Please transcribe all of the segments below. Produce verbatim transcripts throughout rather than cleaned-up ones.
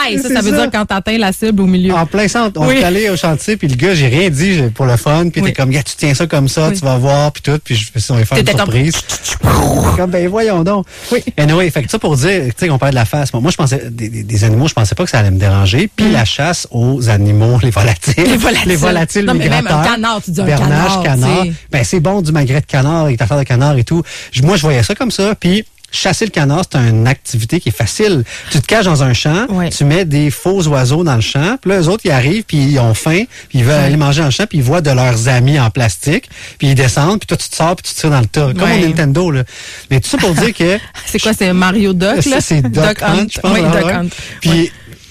bullseye. Ça, ça veut ça. dire quand t'atteins la cible au milieu. En plein centre. On oui. est allé au chantier, puis le gars, j'ai rien dit pour le fun. Puis oui. t'es comme, gars, tu tiens ça comme ça, oui. tu vas voir, puis tout. Puis je me suis dit, on va faire T'étais une surprise. Comme... comme, ben voyons donc. Oui. Anyway, fait que ça pour dire, tu sais, qu'on parlait de la face. Moi, je pensais, des, des, des animaux, je pensais pas que ça allait me déranger. Puis mm. la chasse aux animaux, les volatiles. Les volatiles. Les volatiles non, mais même un canard, tu dis un Bernage, canard. canard. Ben, c'est bon, du magret de canard, avec ta affaire de canard et tout. Moi, je voyais ça comme ça, puis chasser le canard, c'est une activité qui est facile. Tu te caches dans un champ, oui. tu mets des faux oiseaux dans le champ, puis là, eux autres, ils arrivent, puis ils ont faim, puis ils veulent oui. aller manger dans le champ, puis ils voient de leurs amis en plastique, puis ils descendent, puis toi, tu te sors, puis tu tires dans le tas. Comme oui. au Nintendo, là. Mais tout ça pour dire que... c'est quoi, c'est Mario Duck, là? C'est Duck, Duck Hunt, Hunt, je pense. Oui, là, Duck ouais. Hunt. Puis... Oui.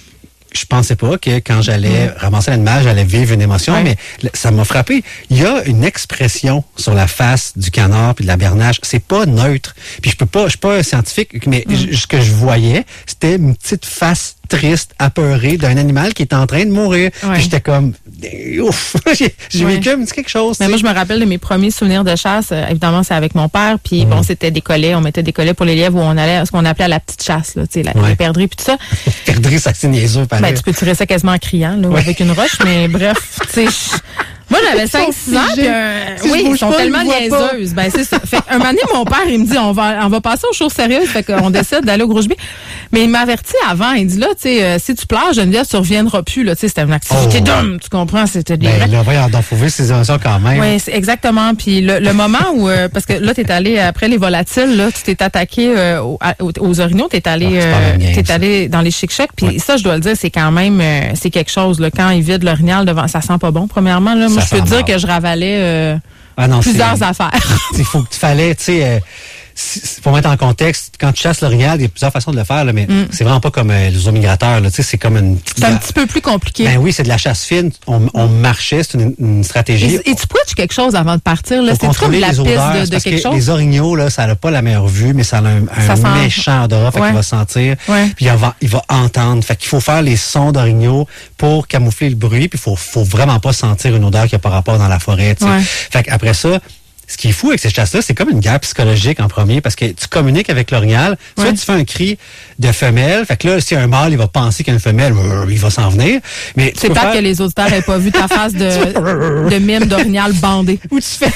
Je pensais pas que quand j'allais mmh. ramasser l'animal, j'allais vivre une émotion, ouais. mais ça m'a frappé. Il y a une expression sur la face du canard puis de la bernache. C'est pas neutre. Puis je peux pas, je suis pas un scientifique, mais mmh. ce que je voyais, c'était une petite face triste, apeurée d'un animal qui est en train de mourir. Ouais. Puis j'étais comme, ouf, j'ai, j'ai ouais. vécu un petit quelque chose. Mais moi, je me rappelle de mes premiers souvenirs de chasse. Euh, évidemment, c'est avec mon père. Puis mmh. bon, c'était des collets. On mettait des collets pour les lièvres où on allait, ce qu'on appelait la petite chasse, là, tu sais, la, ouais. les perdrix puis tout ça. Perdrix, ça c'est niaiseux, pareil. Ben, tu peux tirer ça quasiment en criant, là, ouais. avec une roche, mais bref, tu sais. Moi, j'avais cinq six ans, puis euh, si oui, ils sont pas, tellement niaiseuses. Ben, c'est ça. Fait un moment donné, mon père, il me dit, on va, on va passer aux choses sérieuses. Fait qu'on décide d'aller au Gros Gibier. Mais il m'avertit avant. Il dit, là, tu sais, euh, si tu pleures, Geneviève, tu reviendras plus, là. Tu sais, c'était une activité oh. d'homme. Tu comprends? C'était des ben, là, voyons, donc, faut vivre ces émotions quand même. Oui, c'est exactement. Puis le, le moment où, euh, parce que là, t'es allé, après les volatiles, là, tu t'es attaqué euh, aux, aux orignaux, t'es allé, euh, t'es allé dans les chic-chocs. Puis ouais. ça, je dois le dire, c'est quand même, euh, c'est quelque chose, là. Quand ils vident l'orignal devant, ça sent pas bon, premièrement, là. Moi, je peux te dire que je ravalais euh, ah non, plusieurs c'est, affaires. Il faut que tu fallais, tu sais, euh, pour mettre en contexte, quand tu chasses l'orignal, il y a plusieurs façons de le faire, là, mais mm. c'est vraiment pas comme euh, les oiseaux migrateurs, là, tu sais, c'est comme une... C'est un petit peu plus compliqué. Ben oui, c'est de la chasse fine, on, on marchait, c'est une, une stratégie. Et, et tu prêches quelque chose avant de partir, là, c'est comme la piste de, de quelque chose? Les orignaux, là, ça n'a pas la meilleure vue, mais ça a un, un ça méchant odorat, fait ouais. qu'il va sentir, ouais. puis il va, il va entendre, fait qu'il faut faire les sons d'orignaux pour camoufler le bruit, puis il faut, faut vraiment pas sentir une odeur qui n'a pas rapport dans la forêt, tu sais. Ouais. Fait qu'après ça, ce qui est fou avec ces chasses-là, c'est comme une guerre psychologique en premier, parce que tu communiques avec l'orignal, soit ouais. tu fais un cri de femelle, fait que là, si un mâle, il va penser qu'il y a une femelle, il va s'en venir. Mais c'est peut-être faire... que les auditeurs n'avaient pas vu ta face de, de mime d'orignal bandé. Ou tu fais...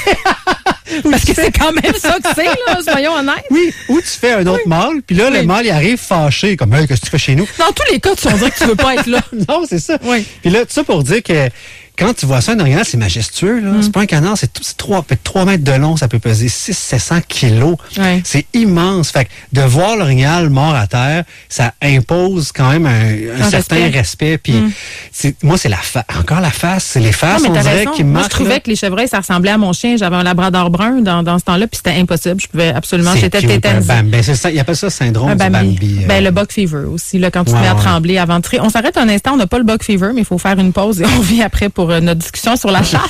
Parce que c'est quand même ça que c'est, là, soyons honnêtes. Oui, ou tu fais un autre oui. mâle, puis là, oui. le mâle, il arrive fâché, comme, hey, qu'est-ce que tu fais chez nous? Dans tous les cas, tu vas dire que tu veux pas être là. Non, c'est ça. Oui. Puis là, tout ça pour dire que quand tu vois ça, un orignal, c'est majestueux, là. Mm. C'est pas un canard, c'est, c'est trois, peut-être trois mètres de long, ça peut peser six cents à sept cents kilos. Oui. C'est immense. Fait que de voir l'orignal mort à terre, ça impose quand même un, un, un certain respect. respect. Puis mm. c'est, moi, c'est la fa- encore la face, c'est les faces, non, on dirait, raison. qui Moi, marquent. je trouvais là. que les chevreuils, ça ressemblait à mon chien. J'avais un labrador brun dans, dans ce temps-là, puis c'était impossible. Je pouvais absolument, c'est j'étais tétanisée. Ben, c'est ça, il appelle ça syndrome un du Bambi. Bambi. Ben, euh... le buck fever aussi, là, quand tu ouais, te mets à ouais. trembler avant de tirer. On s'arrête un instant, on n'a pas le buck fever, mais il faut faire une pause et on revient après pour euh, notre discussion sur la chasse.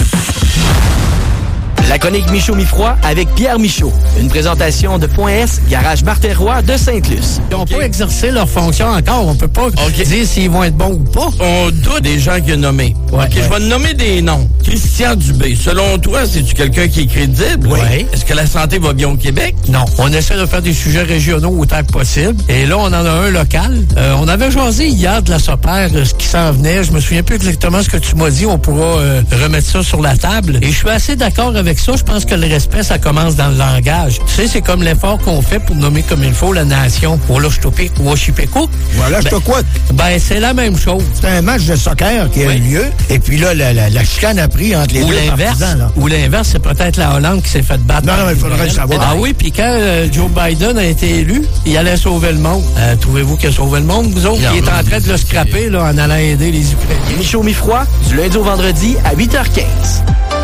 La chronique Michaud Mi-Froid avec Pierre Michaud. Une présentation de Point S, Garage Martin-Roy de Sainte-Luce. Ils n'ont okay. pas exercé leur fonction encore. On peut pas okay. dire s'ils vont être bons ou pas. On doute des gens qu'il a nommés. Ouais, OK, ouais. je vais nommer des noms. Christian Dubé. Selon toi, c'est-tu quelqu'un qui est crédible? Oui. Est-ce que la santé va bien au Québec? Non. On essaie de faire des sujets régionaux autant que possible. Et là, on en a un local. Euh, on avait jasé hier de la Sopère, ce qui s'en venait. Je me souviens plus exactement ce que tu m'as dit. On pourra euh, remettre ça sur la table. Et je suis assez d'accord avec ça. Je pense que le respect, ça commence dans le langage. Tu sais, c'est comme l'effort qu'on fait pour nommer comme il faut la nation. Woloftopic, Washipeko. Voilà, je te quoi? Ben, c'est la même chose. C'est un match de soccer qui a oui. eu lieu. Et puis là, la, la, la chicane a pris entre les ou deux l'inverse, partisans. Là. Ou l'inverse, c'est peut-être la Hollande qui s'est fait battre. Non, non, mais il faudrait le savoir. Ah oui, puis quand euh, Joe Biden a été élu, il allait sauver le monde. Euh, trouvez-vous qu'il a sauvé le monde, vous autres? Non, il est en train de le scraper là, en allant aider les Ukrainiens. Michaud Mi-Froid, du lundi au vendredi à huit heures quinze.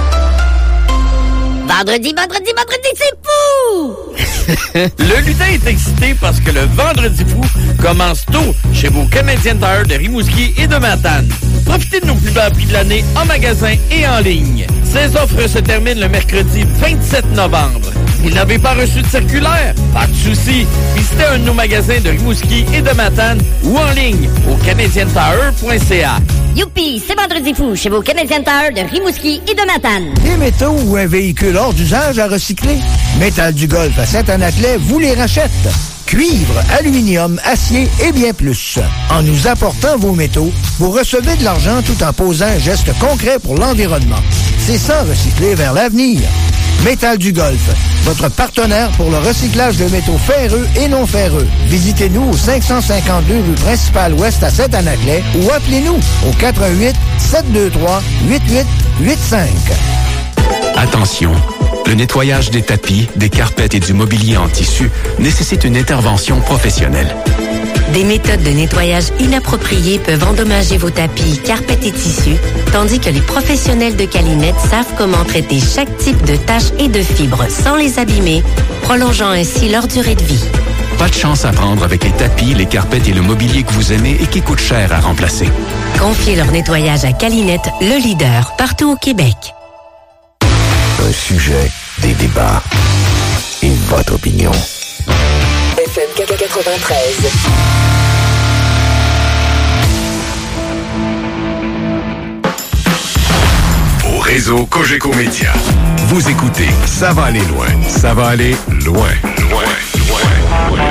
Vendredi, vendredi, vendredi, c'est fou! Le lutin est excité parce que le Vendredi fou commence tôt chez vos Canadian Tire de Rimouski et de Matane. Profitez de nos plus bas prix de l'année en magasin et en ligne. Ces offres se terminent le mercredi vingt-sept novembre. Vous n'avez pas reçu de circulaire? Pas de souci. Visitez un de nos magasins de Rimouski et de Matane ou en ligne au canadian tire point c a. Youpi, c'est Vendredi fou chez vos Canadian Tire de Rimouski et de Matane. Des métaux ou un véhicule hors d'usage à recycler? Métal du Golfe à Saint-Anaclet vous les rachète. Cuivre, aluminium, acier et bien plus. En nous apportant vos métaux, vous recevez de l'argent tout en posant un geste concret pour l'environnement. C'est ça, recycler vers l'avenir. Métal du Golfe, votre partenaire pour le recyclage de métaux ferreux et non ferreux. Visitez-nous au cinq cent cinquante-deux rue principale ouest à Saint-Anaclet ou appelez-nous au quatre un huit, sept deux trois, huit huit huit cinq. Attention, le nettoyage des tapis, des carpettes et du mobilier en tissu nécessite une intervention professionnelle. Des méthodes de nettoyage inappropriées peuvent endommager vos tapis, carpettes et tissus, tandis que les professionnels de Calinette savent comment traiter chaque type de taches et de fibres sans les abîmer, prolongeant ainsi leur durée de vie. Pas de chance à prendre avec les tapis, les carpettes et le mobilier que vous aimez et qui coûtent cher à remplacer. Confiez leur nettoyage à Calinette, le leader partout au Québec. Un sujet, des débats et votre opinion. F M quatre-vingt-treize. Au réseau Cogeco Média. Vous écoutez Ça va aller loin. Ça va aller loin, loin, loin, loin.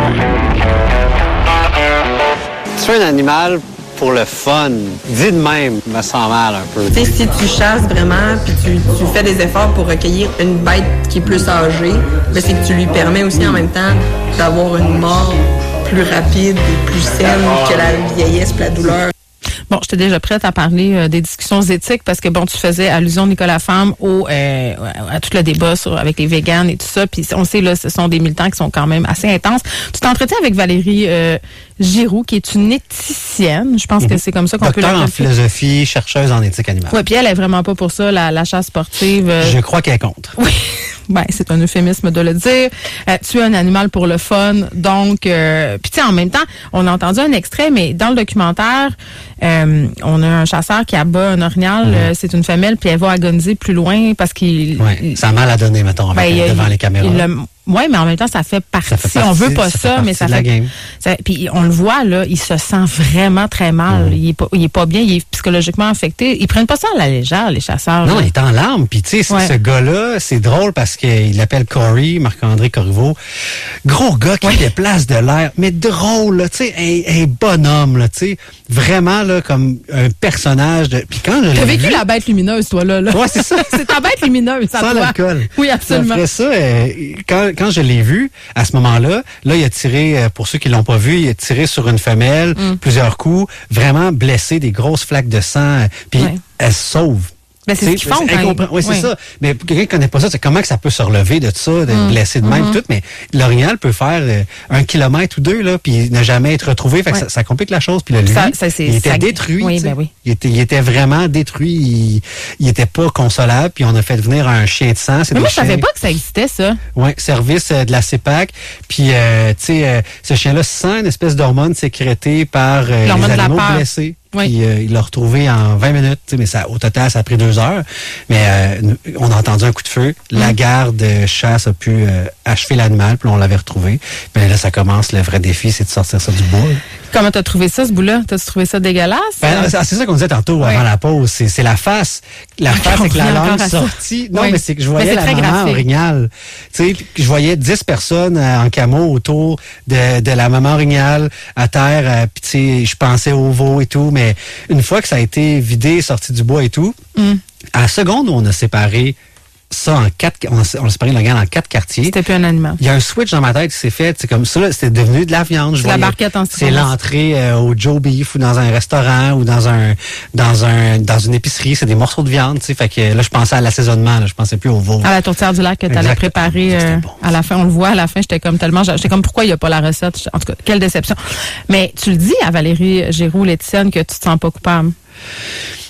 Tu es un animal pour le fun. Dit de même, me sent mal un peu. Tu sais, si tu chasses vraiment, puis tu, tu fais des efforts pour recueillir une bête qui est plus âgée, ben c'est que tu lui permets aussi en même temps d'avoir une mort plus rapide et plus saine que la vieillesse et la douleur. Bon, j'étais déjà prête à parler euh, des discussions éthiques parce que, bon, tu faisais allusion, Nicolas Femme, au, euh, à tout le débat sur, avec les véganes et tout ça. Puis on sait, là, ce sont des militants qui sont quand même assez intenses. Tu t'entretiens avec Valérie euh, Giroux, qui est une éthicienne. Je pense mm-hmm. que c'est comme ça qu'on Docteur peut la en philosophie, chercheuse en éthique animale. Oui, puis elle est vraiment pas pour ça, la, la chasse sportive. Euh... Je crois qu'elle est contre. Oui. Ben, c'est un euphémisme de le dire. Euh, tu es un animal pour le fun. Donc, euh, puis tu sais, en même temps, on a entendu un extrait, mais dans le documentaire, euh, on a un chasseur qui abat un orignal. Mmh. Euh, c'est une femelle, puis elle va agoniser plus loin parce qu'il... Oui, ça a mal à donner, mettons, avec, ben, devant il, les caméras. Oui, mais en même temps, ça fait partie. Ça fait partie on veut pas ça, ça mais ça fait. Game. Ça, puis on le voit là, il se sent vraiment très mal. Mmh. Il est pas, il est pas bien, il est psychologiquement affecté. Ils prennent pas ça à la légère, les chasseurs. Non, là. il est en larmes. Puis tu sais, ouais. ce gars-là, c'est drôle parce qu'il l'appelle Corey, Marc-André Corriveau. Gros gars qui ouais. déplace de l'air, mais drôle, là, tu sais, un, un bonhomme, là, tu sais, vraiment là comme un personnage de. Puis quand je l'ai T'as vécu vu, la bête lumineuse, toi là. là. Ouais, c'est ça. C'est ta bête lumineuse, ça. Sans l'alcool. Oui, absolument. Après ça, euh, quand quand je l'ai vu, à ce moment-là, là, il a tiré, pour ceux qui l'ont pas vu, il a tiré sur une femelle, mm. plusieurs coups, vraiment blessé, des grosses flaques de sang, puis ouais. elle se sauve. Ben, c'est ce qu'ils font. Incompre- oui, c'est oui. ça. Mais pour quelqu'un qui connaît pas ça, c'est comment que ça peut se relever de ça, de mmh. blesser de même, mmh. tout. Mais l'orignal peut faire euh, un kilomètre ou deux, là, puis ne jamais être retrouvé. Fait que ouais. ça, ça complique la chose. Puis là, lui, ça, ça, c'est, il était ça... détruit. Oui, ben oui. il, était, il était vraiment détruit. Il, il était pas consolable. Puis on a fait venir un chien de sang. C'est mais moi, chiens... je savais pas que ça existait, ça. Oui, service euh, de la C E P A C. Puis, euh, tu sais, euh, ce chien-là sent une espèce d'hormone sécrétée par euh, les animaux blessés. Oui. Puis euh, il l'a retrouvé en vingt minutes, mais ça, au total, ça a pris deux heures. Mais euh, on a entendu un coup de feu. Mm. La garde chasse a pu euh, achever l'animal, puis on l'avait retrouvé. Mais là, ça commence, le vrai défi, c'est de sortir ça du bois. Comment t'as trouvé ça, ce bout-là? T'as-tu trouvé ça dégueulasse? Ben, c'est ça qu'on disait tantôt oui. avant la pause. C'est, c'est la face. La face avec la langue sortie. Non, oui. mais c'est que je voyais la maman orignale. Tu sais, je voyais dix personnes euh, en camo autour de, de la maman orignale à terre. Euh, puis tu sais, je pensais au veau et tout. Mais une fois que ça a été vidé, sorti du bois et tout, mm. à la seconde où on a séparé ça en quatre, on a, on a séparé l'orignal en quatre quartiers. C'était plus un animal. Il y a un switch dans ma tête qui s'est fait. C'est comme ça, là, c'était devenu de la viande. Je c'est voyais, la barquette en c'est l'entrée euh, au Joe Beef ou dans un restaurant ou dans un dans un dans une épicerie. C'est des morceaux de viande. Tu sais, fait que là, je pensais à l'assaisonnement. Là, je pensais plus au veau. À la tourtière du lac que tu allais préparer euh, bon, à la fin. On le voit à la fin. J'étais comme tellement. J'étais comme pourquoi il n'y a pas la recette. En tout cas, quelle déception. Mais tu le dis à Valérie Giroux, l'éthicienne, que tu te sens pas coupable.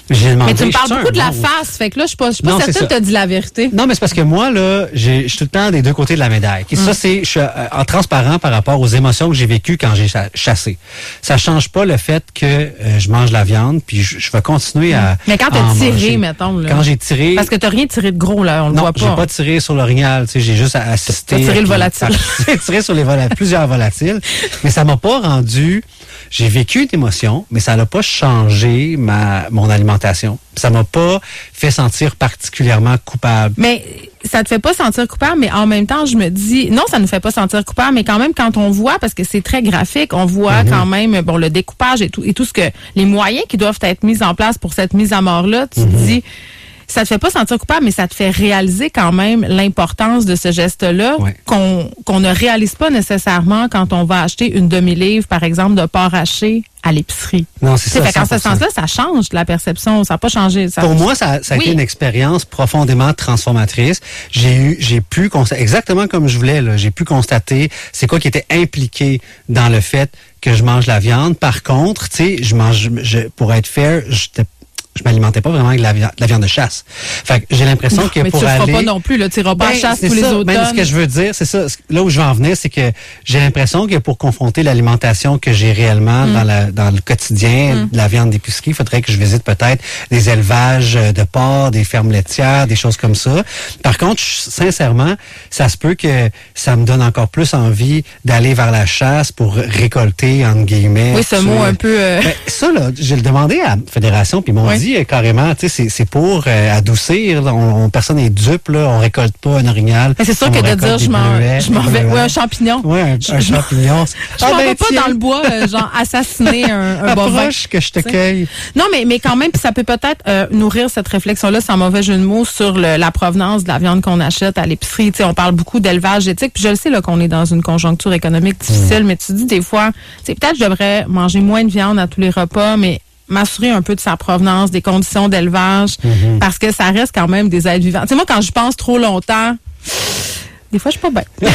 J'ai demandé, mais tu me parles beaucoup de la bon, face, fait que là, je suis pas, je suis pas non, certaine que tu as dit la vérité. Non, mais c'est parce que moi, là, j'ai, je suis tout le temps des deux côtés de la médaille. Et mm. ça, c'est, je suis euh, en transparent par rapport aux émotions que j'ai vécues quand j'ai chassé. Ça change pas le fait que euh, je mange la viande, puis je, je vais continuer à. Mais quand t'as tiré, manger. mettons, là. Quand j'ai tiré. Parce que t'as rien tiré de gros, là, on le non, voit pas. Non, j'ai pas tiré sur l'orignal, tu sais, j'ai juste assisté. T'as tiré le volatile. J'ai tiré sur les volatiles, plusieurs volatiles. Mais ça m'a pas rendu. J'ai vécu une émotion, mais ça n'a pas changé ma mon alimentation. Ça m'a pas fait sentir particulièrement coupable. Mais ça te fait pas sentir coupable, mais en même temps, je me dis, non, ça nous fait pas sentir coupable, mais quand même, quand on voit, parce que c'est très graphique, on voit mm-hmm. quand même, bon, le découpage et tout, et tout ce que, les moyens qui doivent être mis en place pour cette mise à mort-là, tu mm-hmm. te dis, ça te fait pas sentir coupable, mais ça te fait réaliser quand même l'importance de ce geste-là ouais. qu'on qu'on ne réalise pas nécessairement quand on va acheter une demi-livre, par exemple, de porc haché à l'épicerie. Non, c'est ça. Fait qu'en ce sens-là, ça change la perception. Ça n'a pas changé. Ça... Pour moi, ça, ça a oui. été une expérience profondément transformatrice. J'ai eu, j'ai pu constater, exactement comme je voulais, là, j'ai pu constater c'est quoi qui était impliqué dans le fait que je mange la viande. Par contre, tu sais, je mange, je, pour être fair, j'étais je m'alimentais pas vraiment avec de la, viande, de la viande de chasse. Fait que j'ai l'impression non, que mais pour tu aller... Mais tu feras pas non plus, là. Tu iras pas ben, à chasse tous ça. les automnes. Ben, ce que je veux dire, c'est ça. Là où je veux en venir, c'est que j'ai l'impression que pour confronter l'alimentation que j'ai réellement mm. dans, la, dans le quotidien, mm. de la viande d'épicerie, il faudrait que je visite peut-être des élevages de porcs, des fermes laitières, des choses comme ça. Par contre, je, sincèrement, ça se peut que ça me donne encore plus envie d'aller vers la chasse pour récolter, entre guillemets. Oui, ce mot un peu... Euh... Ben, ça, là, j'ai demandé à la Fédération, puis ils m'ont oui. dit euh, carrément... C'est, c'est pour euh, adoucir. On, on, personne n'est dupe. Là, on récolte pas un orignal. Mais c'est sûr que de dire je m'en, je m'en vais. Oui, un champignon. Oui, un, un je champignon. Je m'en ah, ben, vais pas tiens. dans le bois, euh, genre assassiner un, un bovin. Approche que je te cueille. Non, mais, mais quand même, ça peut peut-être euh, nourrir cette réflexion-là, sans mauvais jeu de mots, sur le, la provenance de la viande qu'on achète à l'épicerie. T'sais, on parle beaucoup d'élevage éthique. Puis je le sais là, qu'on est dans une conjoncture économique difficile, mmh. mais tu dis des fois, peut-être je devrais manger moins de viande à tous les repas, mais m'assurer un peu de sa provenance, des conditions d'élevage, mm-hmm. parce que ça reste quand même des êtres vivants. Tu sais, moi, quand je pense trop longtemps, des fois, je suis pas bien.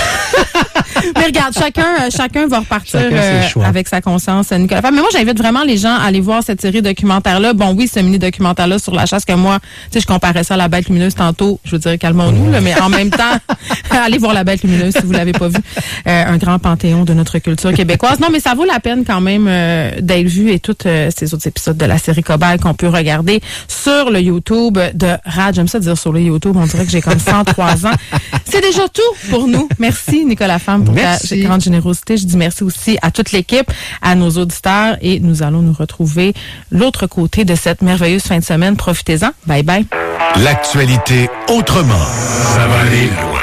Mais regarde, chacun, chacun va repartir chacun euh, avec sa conscience, Nicolas. Mais moi, j'invite vraiment les gens à aller voir cette série documentaire-là. Bon, oui, ce mini-documentaire-là sur la chasse que moi, tu sais, je comparais ça à La Bête lumineuse tantôt. Je veux dire, calmons-nous, là, mais en même temps, allez voir La Bête lumineuse si vous l'avez pas vu. Euh, un grand panthéon de notre culture québécoise. Non, mais ça vaut la peine quand même euh, d'être vu et tous euh, ces autres épisodes de la série Cobaye qu'on peut regarder sur le YouTube de Rad. J'aime ça dire sur le YouTube. On dirait que j'ai comme cent trois ans. C'est déjà tout pour nous. Merci, Nicolas Femme, pour merci. ta grande générosité. Je dis merci aussi à toute l'équipe, à nos auditeurs, et nous allons nous retrouver l'autre côté de cette merveilleuse fin de semaine. Profitez-en. Bye bye. L'actualité autrement. Ça va aller loin.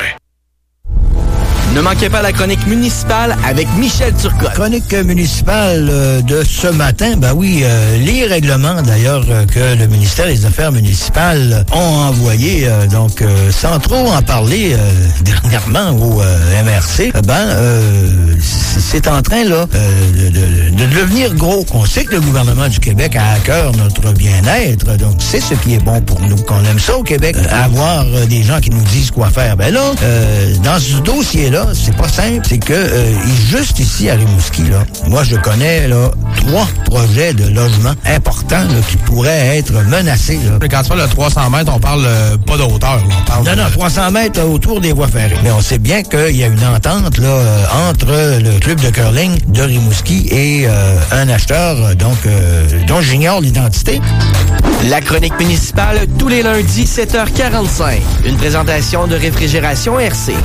Ne manquez pas la chronique municipale avec Michel Turcotte. Chronique municipale euh, de ce matin, ben oui, euh, les règlements d'ailleurs euh, que le ministère des Affaires municipales ont envoyés, euh, donc euh, sans trop en parler euh, dernièrement au euh, M R C, ben euh, c'est en train là euh, de, de, de devenir gros. On sait que le gouvernement du Québec a à cœur notre bien-être, donc c'est ce qui est bon pour nous, qu'on aime ça au Québec, euh, avoir euh, des gens qui nous disent quoi faire. Ben là, euh, dans ce dossier-là, c'est pas simple, c'est que euh, juste ici à Rimouski, là, moi je connais là trois projets de logement importants là, qui pourraient être menacés. Là. Quand tu parles de trois cents mètres, on parle euh, pas de hauteur. Là, on parle non, de... non, trois cents mètres là, autour des voies ferrées. Mais on sait bien qu'il y a une entente là euh, entre le club de curling de Rimouski et euh, un acheteur donc euh, dont j'ignore l'identité. La chronique municipale tous les lundis, sept heures quarante-cinq. Une présentation de Réfrigération R C.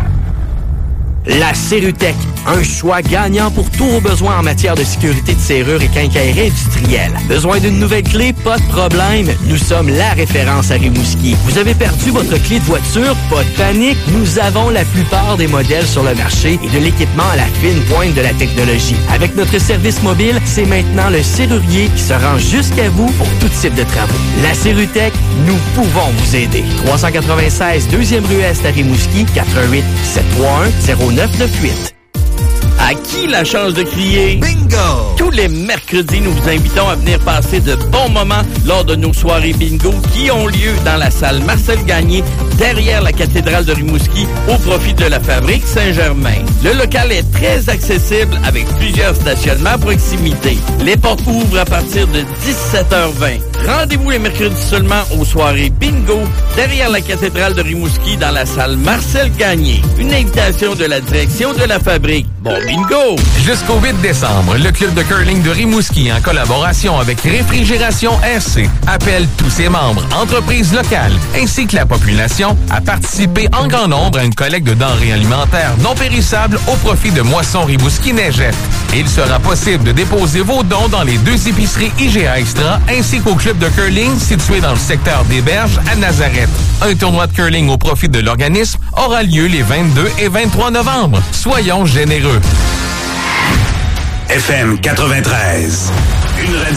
La Serrutech, un choix gagnant pour tous vos besoins en matière de sécurité de serrure et quincaillerie industrielle. Besoin d'une nouvelle clé? Pas de problème, nous sommes la référence à Rimouski. Vous avez perdu votre clé de voiture? Pas de panique, nous avons la plupart des modèles sur le marché et de l'équipement à la fine pointe de la technologie. Avec notre service mobile, c'est maintenant le serrurier qui se rend jusqu'à vous pour tout type de travaux. La Serrutech, nous pouvons vous aider. trois cent quatre-vingt-seize deuxième rue Est à Rimouski, quatre un huit, sept trois un, zéro neuf neuf huit. À qui la chance de crier? Bingo! Tous les mercredis, nous vous invitons à venir passer de bons moments lors de nos soirées bingo qui ont lieu dans la salle Marcel Gagné, derrière la cathédrale de Rimouski, au profit de la Fabrique Saint-Germain. Le local est très accessible avec plusieurs stationnements à proximité. Les portes ouvrent à partir de dix-sept heures vingt. Rendez-vous les mercredis seulement aux soirées bingo derrière la cathédrale de Rimouski dans la salle Marcel Gagné. Une invitation de la direction de la fabrique. Bon bingo! Jusqu'au huit décembre, le club de curling de Rimouski, en collaboration avec Réfrigération R C, appelle tous ses membres, entreprises locales, ainsi que la population à participer en grand nombre à une collecte de denrées alimentaires non périssables au profit de Moisson Rimouski Neigette. Il sera possible de déposer vos dons dans les deux épiceries I G A Extra ainsi qu'au club de curling situé dans le secteur des Berges à Nazareth. Un tournoi de curling au profit de l'organisme aura lieu les vingt-deux et vingt-trois novembre. Soyons généreux. F M quatre-vingt-treize. Une radio